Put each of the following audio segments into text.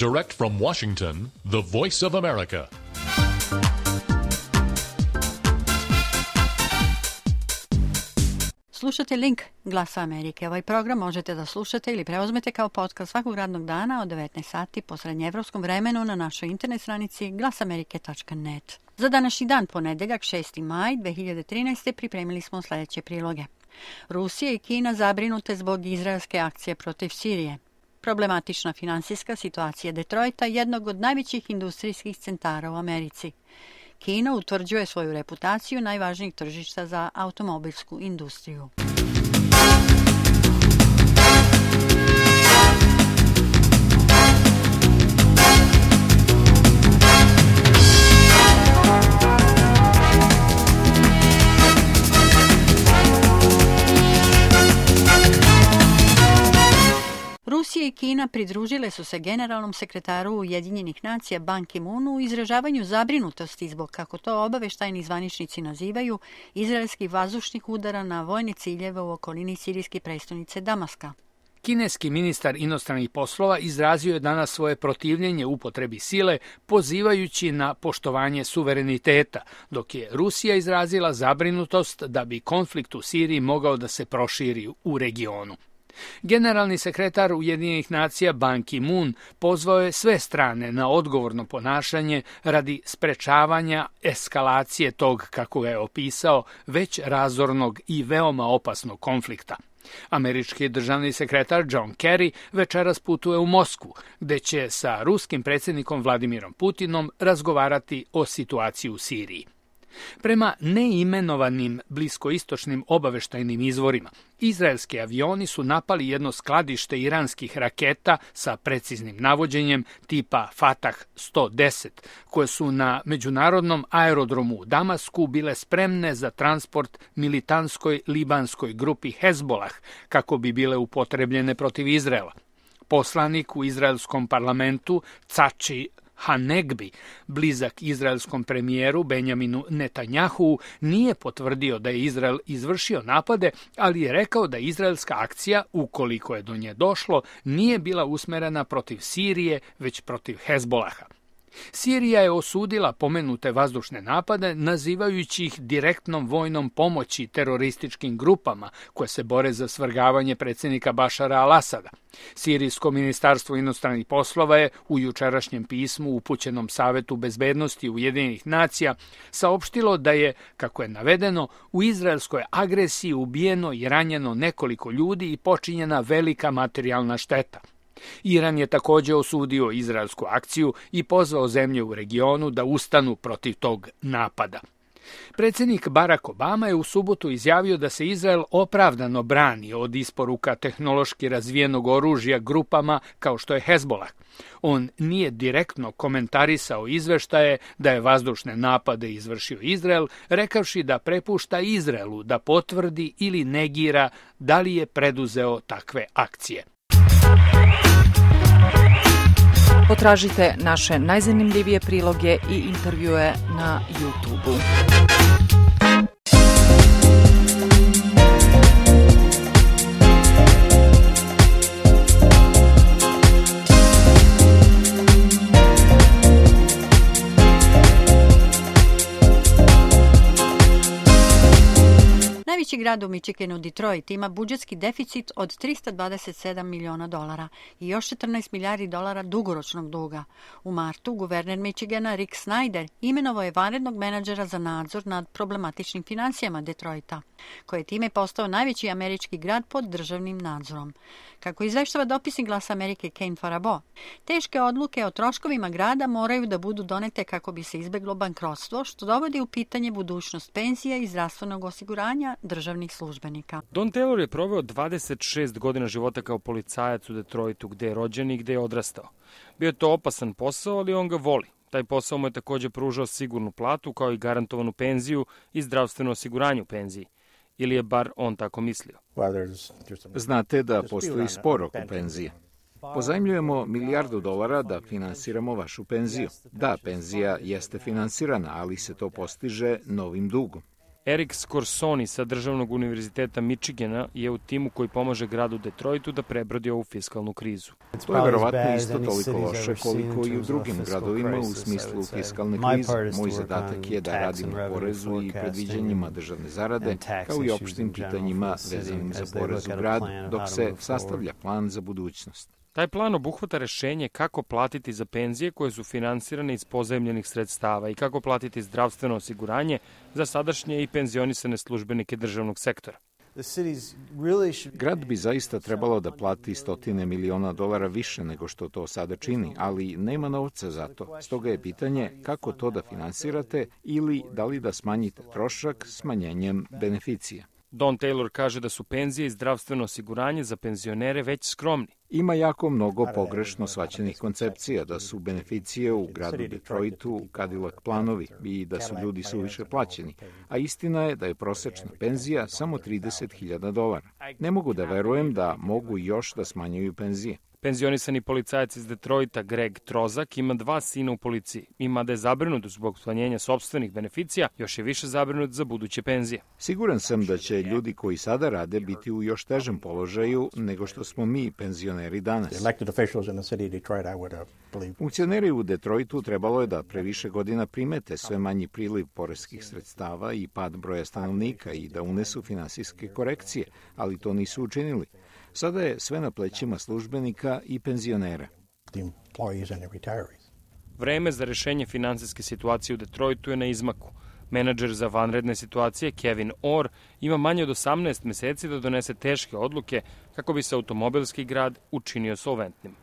Direct from Washington, the Voice of America. Slušate Link Glasa Amerike. Ovaj program možete da slušate ili preuzmete kao podcast svakog radnog dana od 19 sati po srednjeevropskom vremenu na našoj internet stranici glasamerike.net. Za današnji dan, ponedeljak 6. maj 2013. pripremili smo sljedeće priloge. Rusija i Kina zabrinute zbog izraelske akcije protiv Sirije. Problematična finansijska situacija Detroita, jednog od najvećih industrijskih centara u Americi. Kina utvrđuje svoju reputaciju najvažnijih tržišta za automobilsku industriju. Rusija i Kina pridružile su se generalnom sekretaru Ujedinjenih nacija Ban Ki-moonu u izražavanju zabrinutosti zbog, kako to obaveštajni zvaničnici nazivaju, izraelskih vazdušnih udara na vojne ciljeve u okolini sirijske prestonice Damaska. Kineski ministar inostranih poslova izrazio je danas svoje protivljenje upotrebi sile, pozivajući na poštovanje suvereniteta, dok je Rusija izrazila zabrinutost da bi konflikt u Siriji mogao da se proširi u regionu. Generalni sekretar Ujedinjenih nacija Ban Ki-moon pozvao je sve strane na odgovorno ponašanje radi sprečavanja eskalacije tog, kako ga je opisao, već razornog i veoma opasnog konflikta. Američki državni sekretar John Kerry večeras putuje u Moskvu, gde će sa ruskim predsjednikom Vladimirom Putinom razgovarati o situaciji u Siriji. Prema neimenovanim bliskoistočnim obaveštajnim izvorima, izraelski avioni su napali jedno skladište iranskih raketa sa preciznim navođenjem tipa Fatah 110, koje su na međunarodnom aerodromu u Damasku bile spremne za transport militantskoj libanskoj grupi Hezbolah, kako bi bile upotrebljene protiv Izraela. Poslanik u izraelskom parlamentu Tzachi Hanegbi, blizak izraelskom premijeru Benjaminu Netanjahu, nije potvrdio da je Izrael izvršio napade, ali je rekao da izraelska akcija, ukoliko je do nje došlo, nije bila usmerena protiv Sirije, već protiv Hezbolaha. Sirija je osudila pomenute vazdušne napade, nazivajući ih direktnom vojnom pomoći terorističkim grupama koje se bore za svrgavanje predsjednika Bašara al-Asada. Sirijsko ministarstvo inostranih poslova je u jučerašnjem pismu upućenom Savetu bezbednosti Ujedinjenih nacija saopštilo da je, kako je navedeno, u izraelskoj agresiji ubijeno i ranjeno nekoliko ljudi i počinjena velika materijalna šteta. Iran je također osudio izraelsku akciju i pozvao zemlje u regionu da ustanu protiv tog napada. Predsjednik Barack Obama je u subotu izjavio da se Izrael opravdano brani od isporuka tehnološki razvijenog oružja grupama kao što je Hezbolah. On nije direktno komentarisao izveštaje da je vazdušne napade izvršio Izrael, rekavši da prepušta Izraelu da potvrdi ili negira da li je preduzeo takve akcije. Potražite naše najzanimljivije priloge i intervjue na YouTube-u. Najveći grad u Michiganu, Detroit, ima budžetski deficit od $327 miliona i još 14 milijardi dolara dugoročnog duga. U martu guverner Michigana Rick Snyder imenovao je vanrednog menadžera za nadzor nad problematičnim financijama Detroita, koji je time postao najveći američki grad pod državnim nadzorom. Kako izveštava dopisnik Glasa Amerike Kane Farabo, teške odluke o troškovima grada moraju da budu donete kako bi se izbeglo bankrotstvo, što dovodi u pitanje budućnost penzija i zdravstvenog osiguranja državnih službenika. Don Taylor je proveo 26 godina života kao policajac u Detroitu, gde je rođen i gde je odrastao. Bio je to opasan posao, ali on ga voli. Taj posao mu je također pružao sigurnu platu, kao i garantovanu penziju i zdravstveno osiguranje u penziji. Ili je bar on tako mislio. Znate da postoji spor oko penzije. Pozajmljujemo $1 milijardu da finansiramo vašu penziju. Da, penzija jeste finansirana, ali se to postiže novim dugom. Erik Scorsoni sa Državnog univerziteta Michigana je u timu koji pomaže gradu Detroitu da prebrodi ovu fiskalnu krizu. To je verovatno isto toliko loše koliko i u drugim gradovima u smislu fiskalne krize. Moj zadatak je da radim na porezu i predviđanjima državne zarade, kao i opštim pitanjima vezanim za porez u gradu, dok se sastavlja plan za budućnost. Taj plan obuhvata rešenje kako platiti za penzije koje su finansirane iz pozajmljenih sredstava i kako platiti zdravstveno osiguranje za sadašnje i penzionisane službenike državnog sektora. Grad bi zaista trebalo da plati $100 miliona više nego što to sada čini, ali nema novca za to. Stoga je pitanje kako to da finansirate ili da li da smanjite trošak smanjenjem beneficija. Don Taylor kaže da su penzije i zdravstveno osiguranje za penzionere već skromni. Ima jako mnogo pogrešno shvaćenih koncepcija da su beneficije u gradu Detroitu Cadillac planovi i da su ljudi suviše plaćeni, a istina je da je prosečna penzija samo $30.000. Ne mogu da verujem da mogu još da smanjuju penzije. Penzionisani policajac iz Detroita Greg Trozak ima 2 sina u policiji. Ima da je zabrinut zbog smanjenja sopstvenih beneficija, još je više zabrinut za buduće penzije. Siguran sam da će ljudi koji sada rade biti u još težem položaju nego što smo mi penzioneri danas. Funkcioneri u Detroitu trebalo je da pre više godina primete sve manji priliv poreskih sredstava i pad broja stanovnika i da unesu finansijske korekcije, ali to nisu učinili. Sada je sve na plećima službenika i penzionera. Vreme za rešenje finansijske situacije u Detroitu je na izmaku. Menadžer za vanredne situacije Kevin Orr ima manje od 18 meseci da donese teške odluke kako bi se automobilski grad učinio solventnim.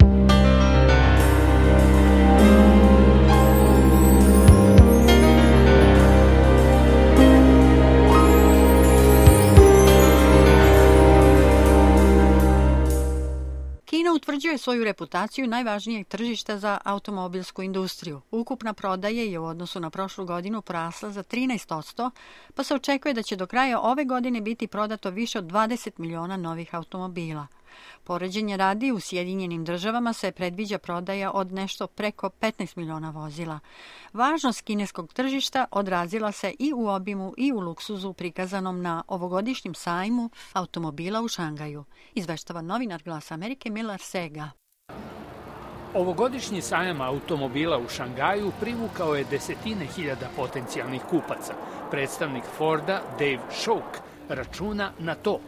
Kina utvrđuje svoju reputaciju najvažnijeg tržišta za automobilsku industriju. Ukupna prodaja je u odnosu na prošlu godinu porasla za 13%, pa se očekuje da će do kraja ove godine biti prodato više od 20 miliona novih automobila. Poređenje radi, u Sjedinjenim državama se predviđa prodaja od nešto preko 15 miliona vozila. Važnost kineskog tržišta odrazila se i u obimu i u luksuzu prikazanom na ovogodišnjem sajmu automobila u Šangaju, izveštava novinar Glasa Amerike Miller Sega. Ovogodišnji sajam automobila u Šangaju privukao je desetine hiljada potencijalnih kupaca. Predstavnik Forda, Dave Shouk, računa na to.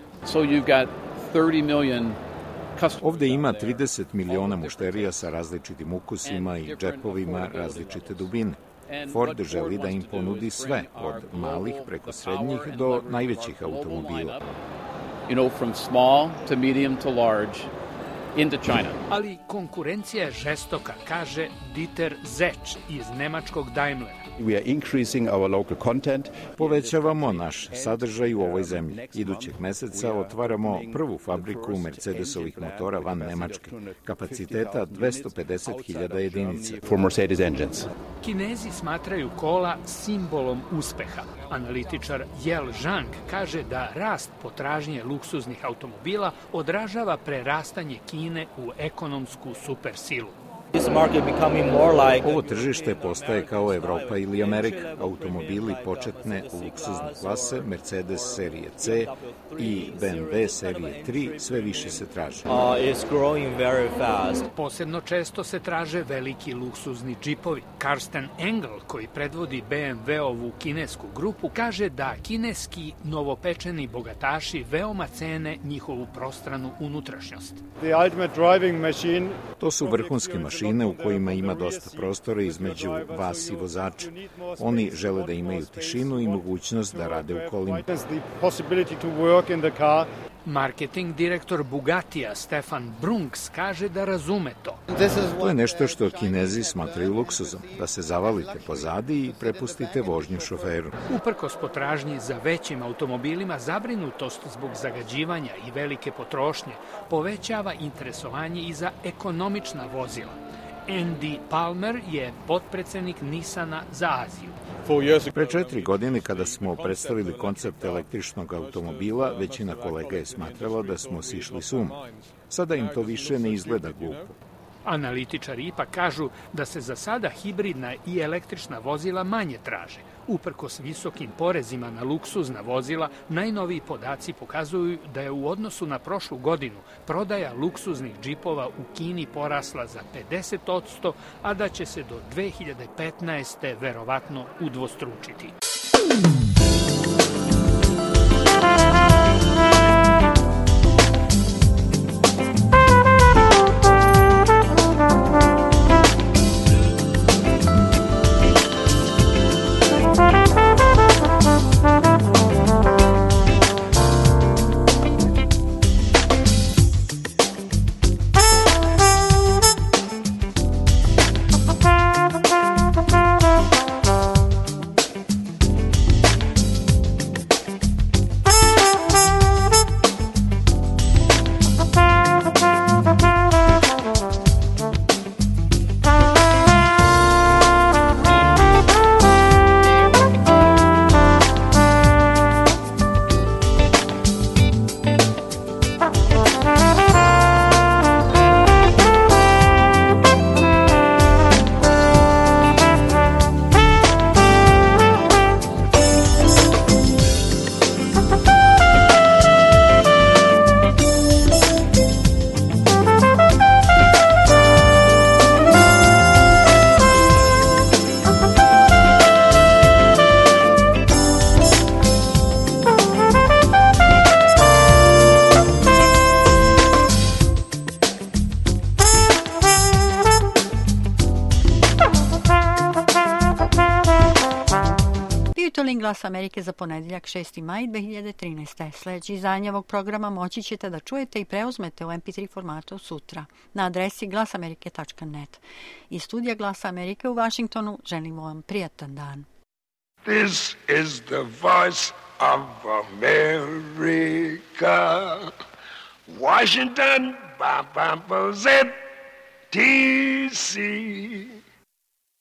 Ovde ima 30 miliona mušterija sa različitim ukusima i džepovima različite dubine. Ford želi da im ponudi sve, od malih preko srednjih do najvećih automobila. From small to medium to large into China. Ali konkurencija je žestoka, kaže Dieter Zetsch iz nemačkog Daimlera. We are increasing our local content. Povećavamo naš sadržaj u ovoj zemlji. Idućeg meseca otvaramo prvu fabriku Mercedesovih motora van Nemačke, kapaciteta 250.000 jedinica. For Mercedes engines. Kinezi smatraju kola simbolom uspeha. Analitičar Yel Zhang kaže da rast potražnje luksuznih automobila odražava prerastanje Kine u ekonomsku supersilu. Ovo tržište postaje kao Evropa ili Amerika. Automobili početne luksuzne klase, Mercedes serije C i BMW serije 3 sve više se traže. Posebno često se traže veliki luksuzni džipovi. Karsten Engel, koji predvodi BMW-ovu kinesku grupu, kaže da kineski novopečeni bogataši veoma cene njihovu prostranu unutrašnjost. To su vrhunske mašine u kojima ima dosta prostora između vas i vozača. Oni žele da imaju tišinu i mogućnost da rade u kolima. Marketing direktor Bugatija Stefan Brunks kaže da razume to. To je nešto što Kinezi smatraju luksuzom, da se zavalite pozadi i prepustite vožnju šoferu. Uprkos potražnji za većim automobilima, zabrinutost zbog zagađivanja i velike potrošnje povećava interesovanje i za ekonomična vozila. Andy Palmer je potpredsednik Nissana za Aziju. Pre 4 godine kada smo predstavili koncept električnog automobila, većina kolega je smatrala da smo sišli s uma. Sada im to više ne izgleda glupo. Analitičari ipak kažu da se za sada hibridna i električna vozila manje traže. Uprkos visokim porezima na luksuzna vozila, najnoviji podaci pokazuju da je u odnosu na prošlu godinu prodaja luksuznih džipova u Kini porasla za 50%, a da će se do 2015. verovatno udvostručiti. Glas Amerike za ponedeljak 6. maj 2013. Sljedeće izdanje ovog programa moći ćete da čujete i preuzmete u MP3 formatu sutra na adresi glasamerike.net. Iz studija Glasa Amerike u Vašingtonu želimo vam prijatan dan. This is the voice of America. Washington, Z, T.C.